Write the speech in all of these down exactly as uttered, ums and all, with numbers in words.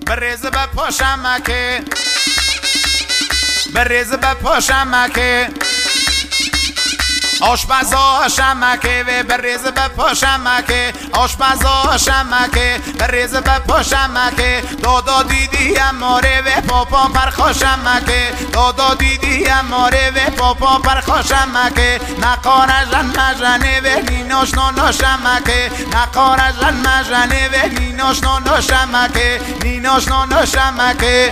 بریز به پاشمکه بریز به پاشمکه آشپزا شمکه و بریز به پاشمکه آشپزا شمکه بریز به پاشمکه دادا دیدی اماره و پاپا پرخاشمکه دادا دیدی اماره و پاپا پرخاشمکه نقارجن مجنه و نیناش ناناشمکه نقارجن مجنه و نیناش ناناشمکه نیناش ناناشمکه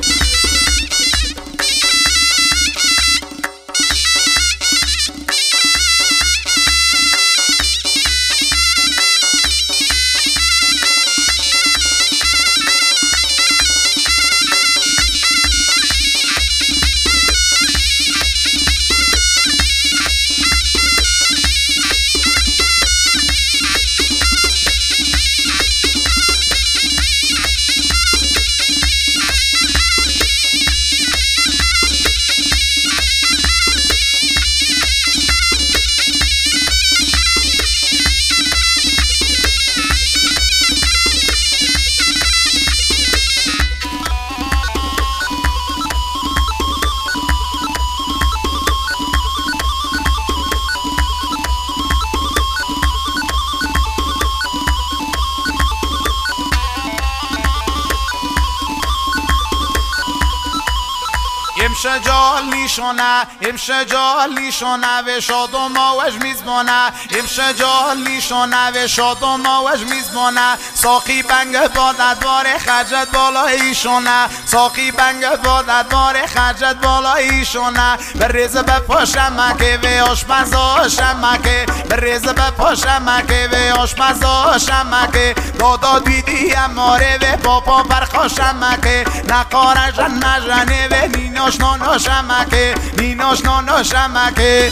امشجال لیشونه امشجال لیشونه و شاد و ماوش میزبانه امشجال لیشونه و شاد و ماوش میزبانه ساقی بنگ بادت باره خرجت بالا ایشونه ساقی بنگ بادت باره خرجت بالا ایشونه بریز به پاشمکه و آشپزا شمکه بریز به پاشمکه و آشپزا شمکه دادا دیدی اماره و پاپا پرخاشمکه نقارجن مجنه و نیناش ناناشمکه نیناش ناناشمکه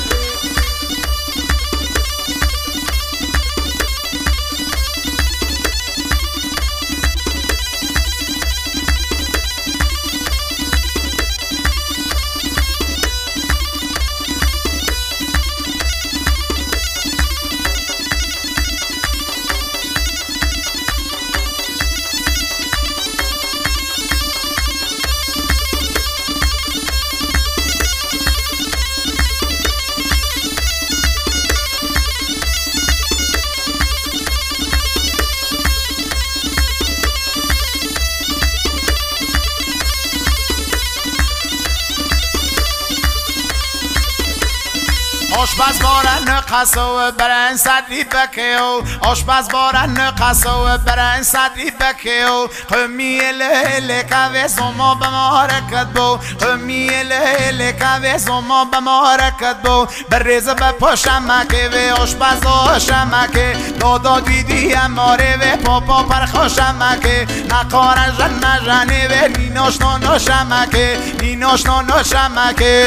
آشپز بارن قصو برن صدری بکیو آشپز بارن قصو برن صدری بکیو قمی اله که زما بمارکت بو قمی اله که زما بمارکت بو بریز به پاشمکه و آشپز آشمکه دادا دیدی اماره و پاپا پرخاشمکه نقارجن مجنه و نیناش ناناشمکه نیناش ناناشمکه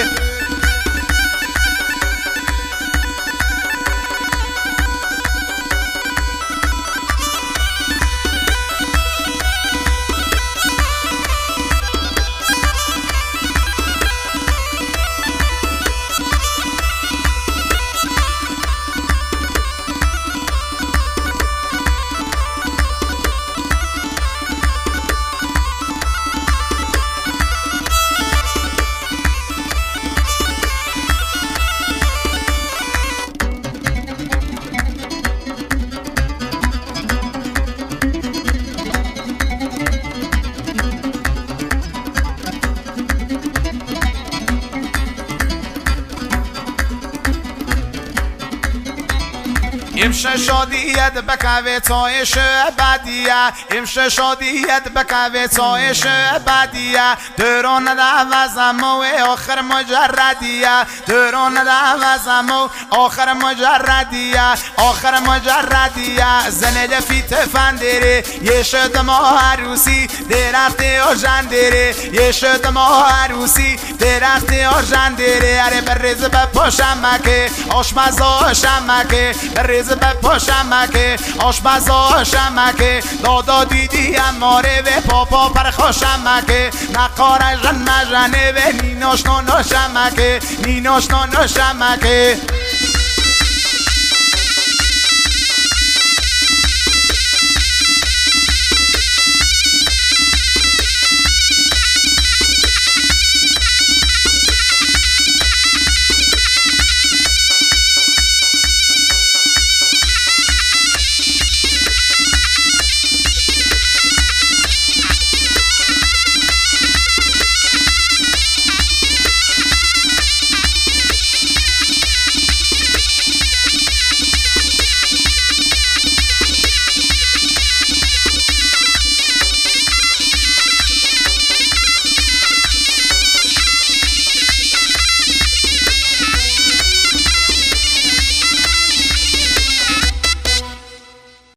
امشه شادیت بکوه تایش بدیه امشه شادیت بکوه تایش بدیه درون دوازم و آخر مجردیه درون دوازم و آخر مجردیه آخر مجردیه زنه فیت فندره یه شد ما عروسی درخت آجندره یه شد ما عروسی درخت آجندره اره بریز به پاشمکه آشپزا شمکه بریز به پاشمکه آشپزا شمکه دادا دیدی اماره و پاپا پرخاشمکه نقارجن مجنه و نیناش ناناشمکه نیناش ناناشمکه